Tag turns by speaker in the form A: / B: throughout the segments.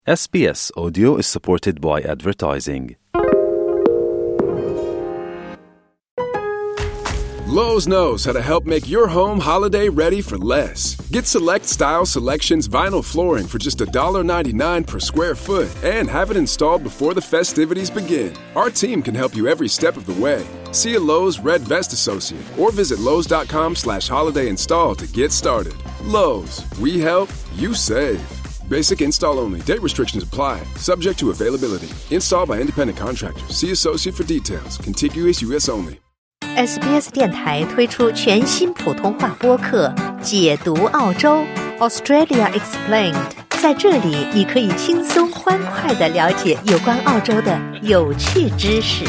A: SBS Audio is supported by advertising.
B: Lowe's knows how to help make your home holiday ready for less. Get Select Style Selections vinyl flooring for just $1.99 per square foot and have it installed before the festivities begin. Our team can help you every step of the way. See a Lowe's Red Vest associate or visit Lowe's.com/holiday install to get started. Lowe's, we help, you save. Basic install only. Date restrictions apply. Subject to availability. Installed by independent contractors. See associate for details. Contiguous U.S. only.
C: SBS 电台推出全新普通话播客解读澳洲 Australia Explained， 在这里你可以轻松欢快地了解有关澳洲的有趣知识。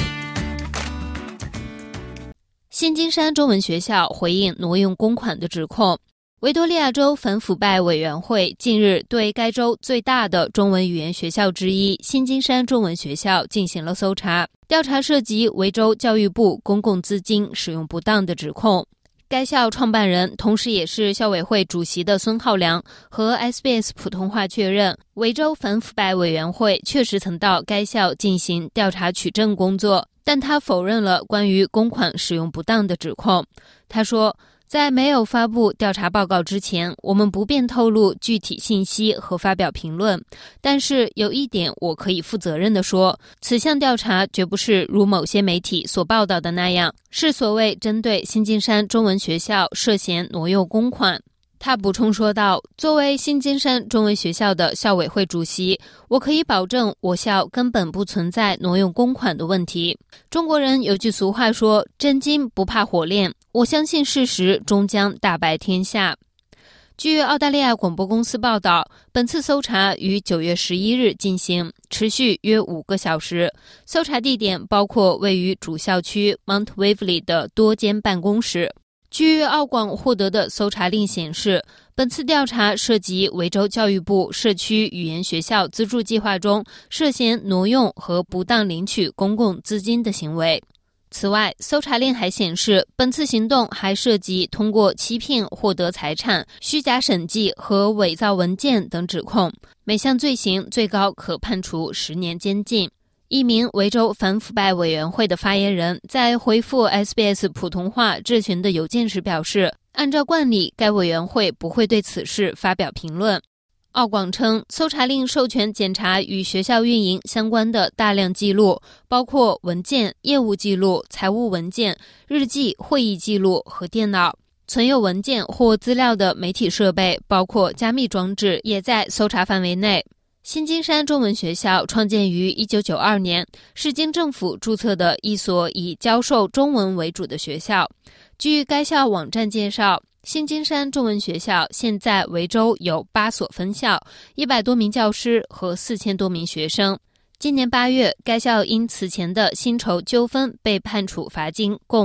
D: 新金山中文学校回应挪用公款的指控。维多利亚州反腐败委员会近日对该州最大的中文语言学校之一新金山中文学校进行了搜查，调查涉及维州教育部公共资金使用不当的指控。该校创办人同时也是校委会主席的孙浩良和 SBS 普通话确认，维州反腐败委员会确实曾到该校进行调查取证工作，但他否认了关于公款使用不当的指控。他说，在没有发布调查报告之前，我们不便透露具体信息和发表评论。但是有一点我可以负责任地说，此项调查绝不是如某些媒体所报道的那样，是所谓针对新金山中文学校涉嫌挪用公款。他补充说道，作为新金山中文学校的校委会主席，我可以保证我校根本不存在挪用公款的问题。中国人有句俗话说，真金不怕火炼，我相信事实终将大白天下。据澳大利亚广播公司报道，本次搜查于9月11日进行，持续约5个小时。搜查地点包括位于主校区 Mount Waverley 的多间办公室。据澳广获得的搜查令显示，本次调查涉及维州教育部社区语言学校资助计划中涉嫌挪用和不当领取公共资金的行为。此外，搜查令还显示，本次行动还涉及通过欺骗获得财产、虚假审计和伪造文件等指控，每项罪行最高可判处10年监禁。一名维州反腐败委员会的发言人在回复 SBS 普通话质询的邮件时表示，按照惯例，该委员会不会对此事发表评论。澳广称，搜查令授权检查与学校运营相关的大量记录，包括文件、业务记录、财务文件、日记、会议记录和电脑。存有文件或资料的媒体设备，包括加密装置，也在搜查范围内。新金山中文学校创建于1992年，是经政府注册的一所以教授中文为主的学校。据该校网站介绍，新金山中文学校现在维州有8所分校，100多名教师和4000多名学生。今年8月，该校因此前的薪酬纠纷被判处罚金共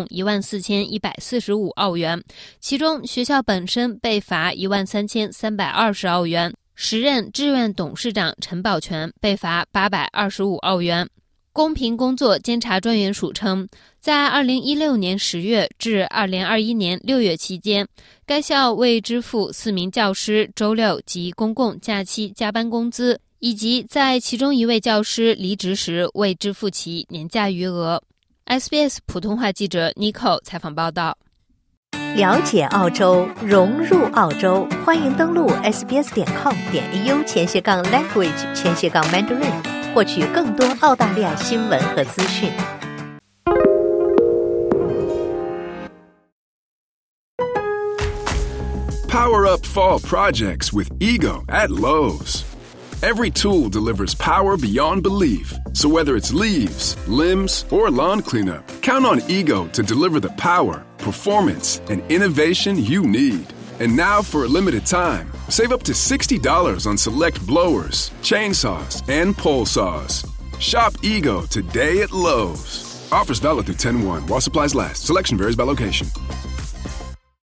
D: 14145澳元，其中学校本身被罚13320澳元。时任志愿董事长陈宝全被罚825澳元。公平工作监察专员署称，在2016年10月至2021年6月期间，该校未支付4名教师周六及公共假期加班工资，以及在其中一位教师离职时未支付其年假余额。SBS 普通话记者 Nico 采访报道。
C: 了解澳洲，融入澳洲，欢迎登录 sbs.com.au/language/Mandarin 获取更多澳大利亚新闻和资讯。
B: Power up fall projects with Ego at Lowe's. Every tool delivers power beyond belief. So whether it's leaves, limbs, or lawn cleanup, count on Ego to deliver the power, performance, and innovation you need. And now for a limited time, save up to $60 on select blowers, chainsaws, and pole saws. Shop Ego today at Lowe's. Offers valid through 10/1 while supplies last. Selection varies by location.